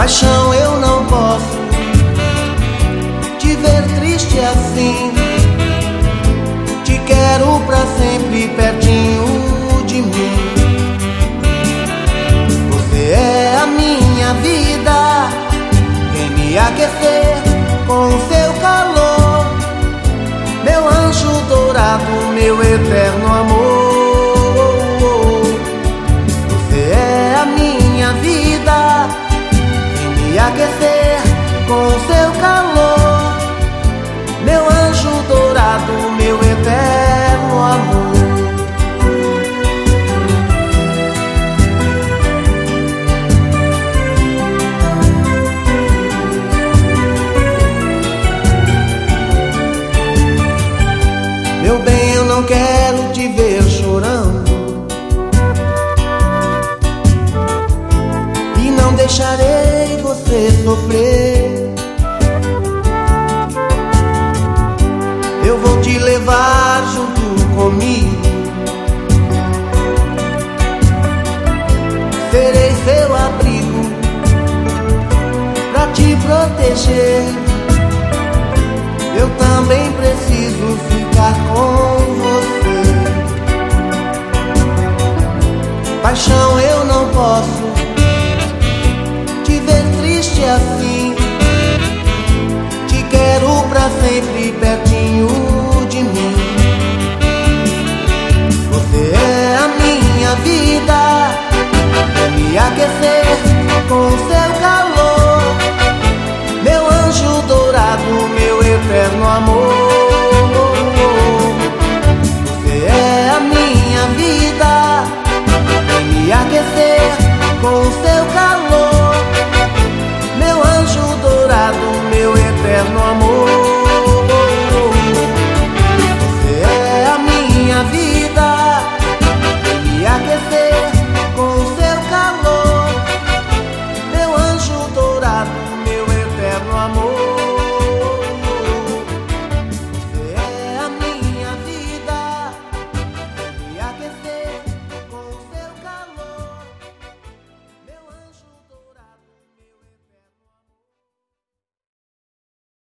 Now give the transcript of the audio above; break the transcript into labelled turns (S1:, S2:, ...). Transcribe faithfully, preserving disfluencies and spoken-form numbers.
S1: Paixão, eu não posso te ver triste assim. Te quero pra sempre pertinho de mim. Você é a minha vida, vem me aquecer com o seu calor. Meu anjo dourado, meu eterno amor. Você é a minha vida, vem me aquecer com o seu calor. Meu anjo dourado, meu eterno amor. Meu bem, eu não quero te ver chorando, e não deixarei você sofrer. Eu vou te levar junto comigo, serei seu abrigo pra te proteger. Eu também preciso ficar com você. Paixão, eu não posso te ver triste assim. Te quero pra sempre pertinho de mim. Você é a minha vida, vem me aquecer com o seu calor. Meu anjo dourado, meu eterno amor. Você é a minha vida, vem me aquecer com o seu calor. Meu anjo dourado, meu eterno amor. Você é a minha vida, vem me aquecer com o seu calor. Meu anjo dourado, meu eterno amor.